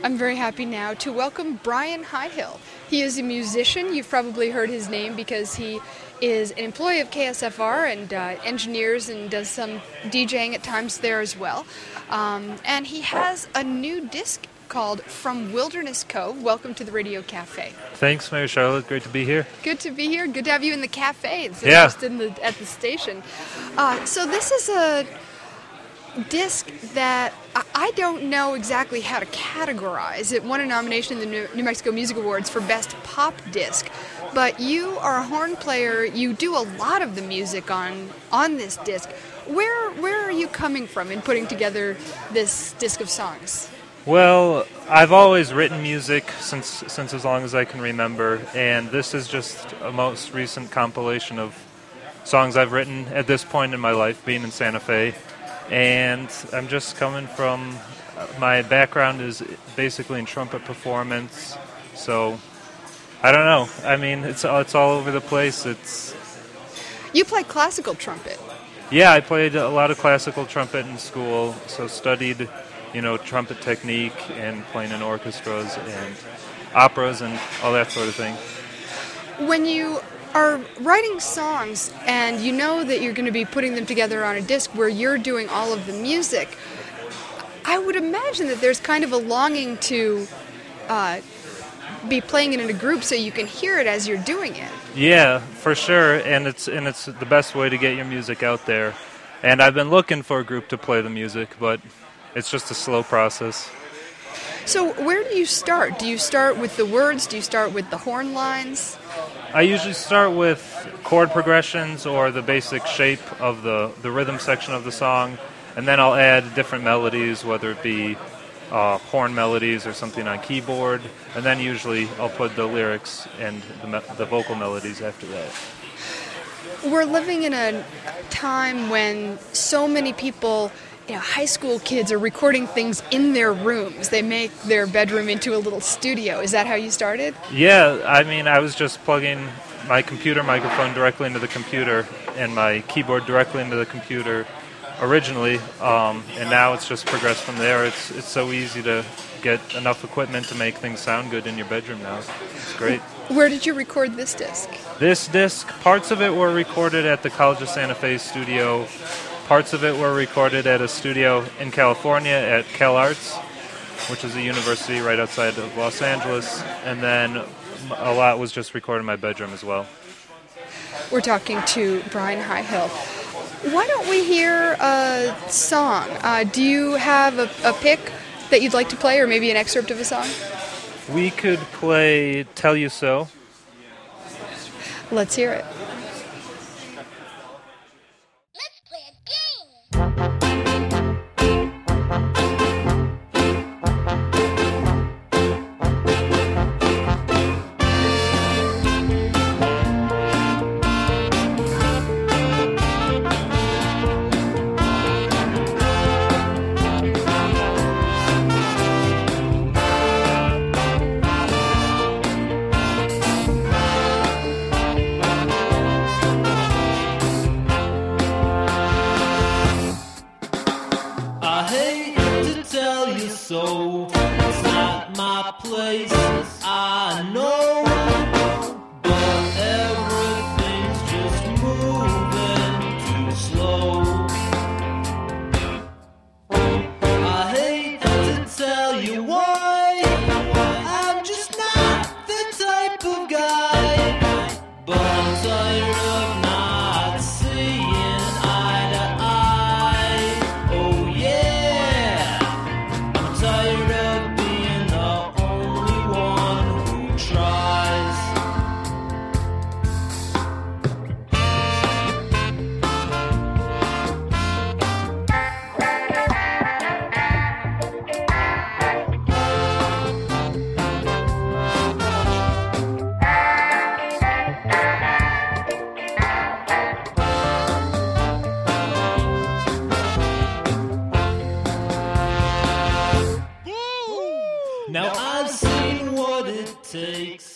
I'm very happy now to welcome Brian Highhill. He is a musician. You've probably heard his name because he is an employee of KSFR and engineers and does some DJing at times there as well. And he has a new disc called From Wilderness Cove. Welcome to the Radio Cafe. Thanks, Mary Charlotte. Great to be here. Good to be here. Good to have you in the cafe instead of just at the station. So this is a disc that I don't know exactly how to categorize. It won a nomination in the New Mexico Music Awards for Best Pop Disc. But you are a horn player. You do a lot of the music on this disc. Where are you coming from in putting together this disc of songs? Well, I've always written music since as long as I can remember, and this is just a most recent compilation of songs I've written at this point in my life, being in Santa Fe. And I'm just coming from, my background is basically in trumpet performance, so I don't know. I mean, it's all over the place. You play classical trumpet. Yeah, I played a lot of classical trumpet in school, so studied, trumpet technique and playing in orchestras and operas and all that sort of thing. When you are writing songs and you know that you're going to be putting them together on a disc where you're doing all of the music, I would imagine that there's kind of a longing to be playing it in a group so you can hear it as you're doing it. Yeah, for sure, and it's the best way to get your music out there. And I've been looking for a group to play the music, but it's just a slow process. So where do you start? Do you start with the words? Do you start with the horn lines? I usually start with chord progressions or the basic shape of the rhythm section of the song, and then I'll add different melodies, whether it be horn melodies or something on keyboard, and then usually I'll put the lyrics and the vocal melodies after that. We're living in a time when so many people, high school kids are recording things in their rooms. They make their bedroom into a little studio. Is that how you started? Yeah, I mean, I was just plugging my computer microphone directly into the computer and my keyboard directly into the computer originally, and now it's just progressed from there. It's so easy to get enough equipment to make things sound good in your bedroom now. It's great. Where did you record this disc? This disc, parts of it were recorded at the College of Santa Fe studio. Parts of it were recorded at a studio in California at CalArts, which is a university right outside of Los Angeles, and then a lot was just recorded in my bedroom as well. We're talking to Brian Highhill. Why don't we hear a song? Do you have a pick that you'd like to play, or maybe an excerpt of a song? We could play Tell You So. Let's hear it. So it's not my place, I know, but everything's just moving too slow. I hate to tell you why, I'm just not the type of guy, but I'm tired of not seeing eye to eye. Oh yeah, I'm tired of being the only one who tries. Now I've seen what it takes.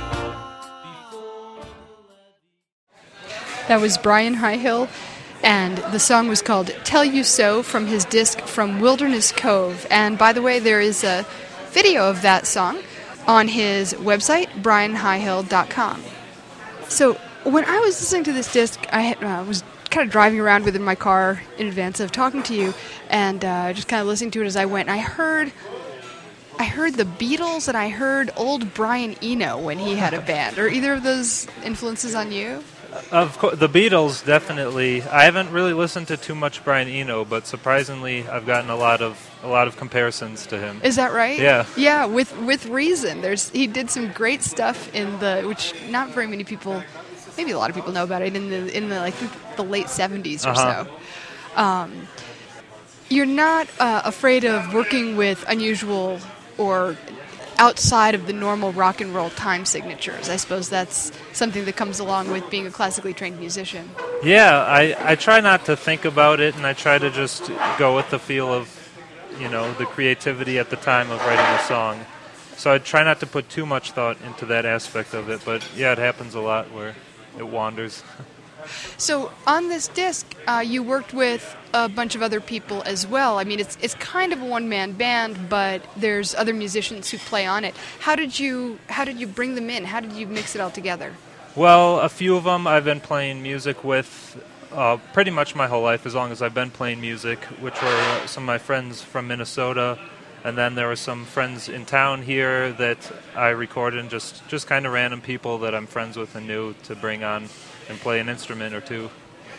That was Brian Highhill, and the song was called Tell You So from his disc From Wilderness Cove. And by the way, there is a video of that song on his website, brianhighhill.com. So when I was listening to this disc, I was kind of driving around with it in my car in advance of talking to you, and just kind of listening to it as I went. And I heard the Beatles, and I heard old Brian Eno when he had a band. Are either of those influences on you? Of course, the Beatles definitely. I haven't really listened to too much Brian Eno, but surprisingly, I've gotten a lot of comparisons to him. Is that right? Yeah. Yeah, with reason. He did some great stuff which not very many people, maybe a lot of people know about it in the late 70s or so. You're not afraid of working with unusual or outside of the normal rock and roll time signatures. I suppose that's something that comes along with being a classically trained musician. Yeah, I try not to think about it, and I try to just go with the feel of, the creativity at the time of writing a song. So I try not to put too much thought into that aspect of it, but yeah, it happens a lot where it wanders. So on this disc, you worked with a bunch of other people as well. I mean, it's kind of a one-man band, but there's other musicians who play on it. How did you bring them in? How did you mix it all together? Well, a few of them I've been playing music with pretty much my whole life, as long as I've been playing music, which were some of my friends from Minnesota. And then there were some friends in town here that I recorded, and just kind of random people that I'm friends with and knew to bring on and play an instrument or two.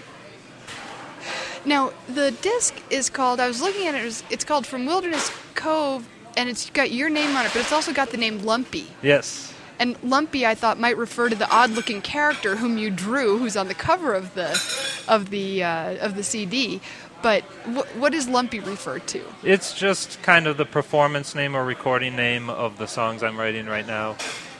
Now, the disc is called, I was looking at it, it's called From Wilderness Cove, and it's got your name on it, but it's also got the name Lumpy. Yes. And Lumpy, I thought, might refer to the odd-looking character whom you drew, who's on the cover of the CD. But what does Lumpy refer to? It's just kind of the performance name or recording name of the songs I'm writing right now.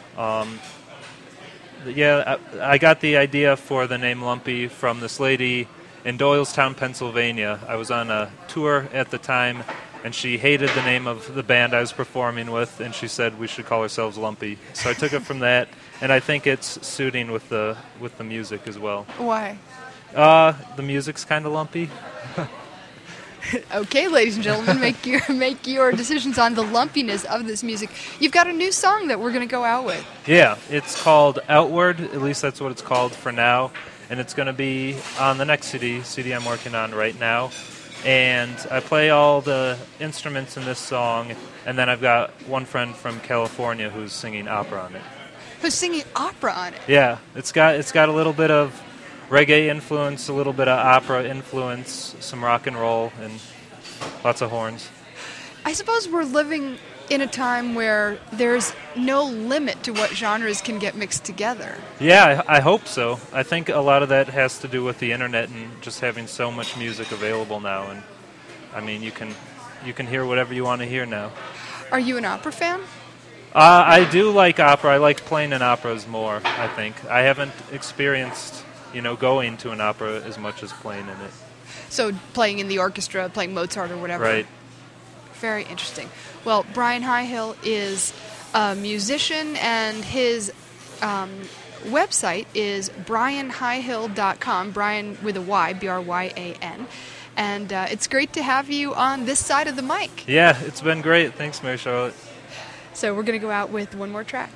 I got the idea for the name Lumpy from this lady in Doylestown, Pennsylvania. I was on a tour at the time, and she hated the name of the band I was performing with, and she said we should call ourselves Lumpy. So I took it from that, and I think it's suiting with the music as well. Why? The music's kind of lumpy. Okay, ladies and gentlemen, make your decisions on the lumpiness of this music. You've got a new song that we're going to go out with. Yeah, it's called Outward. At least that's what it's called for now. And it's going to be on the next CD I'm working on right now. And I play all the instruments in this song, and then I've got one friend from California who's singing opera on it. Who's singing opera on it? Yeah, it's got a little bit of reggae influence, a little bit of opera influence, some rock and roll, and lots of horns. I suppose we're living in a time where there's no limit to what genres can get mixed together. Yeah, I hope so. I think a lot of that has to do with the internet and just having so much music available now. And I mean, you can hear whatever you want to hear now. Are you an opera fan? I do like opera. I like playing in operas more, I think. I haven't experienced going to an opera as much as playing in it. So playing in the orchestra, playing Mozart or whatever. Right. Very interesting. Well, Brian Highhill is a musician, and his website is brianhighhill.com, Brian with a Y, B-R-Y-A-N. And it's great to have you on this side of the mic. Yeah, it's been great. Thanks, Mary Charlotte. So we're going to go out with one more track.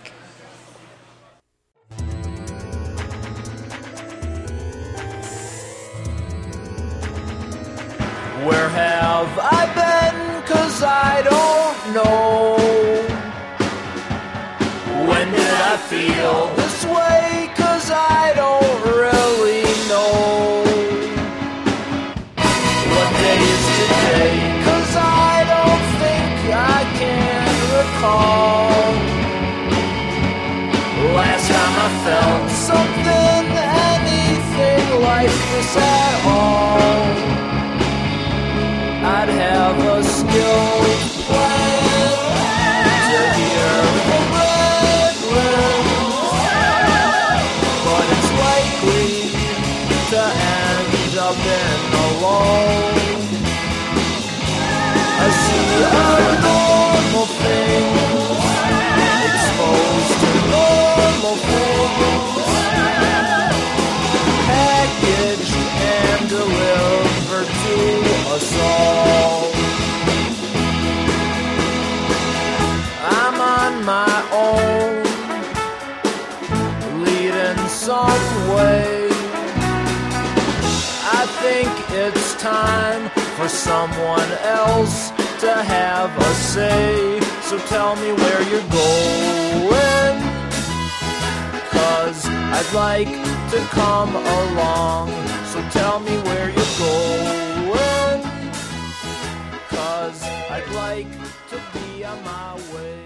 Where have I been? 'Cause I don't know. When did I feel this way? 'Cause I don't really know. What day is today? 'Cause I don't think I can recall. Last time I felt something, anything like this at all. I'd have a skilled plan to hear the red rooms, but it's likely to end up in alone. I see abnormal things exposed to normal things, packaged and delivered. think it's time for someone else to have a say. So tell me where you're going, 'cause I'd like to come along. So tell me where you're going, 'cause I'd like to be on my way.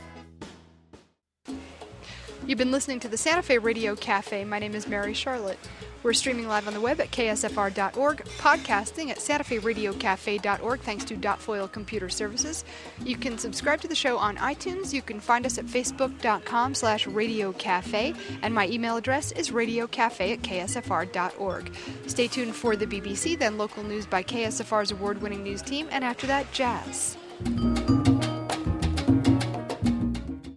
You've been listening to the Santa Fe Radio Cafe. My name is Mary Charlotte. We're streaming live on the web at ksfr.org, podcasting at santaferadiocafe.org thanks to Dotfoil Computer Services. You can subscribe to the show on iTunes. You can find us at facebook.com/radiocafe, and my email address is radiocafe@ksfr.org. Stay tuned for the BBC, then local news by KSFR's award-winning news team, and after that, jazz.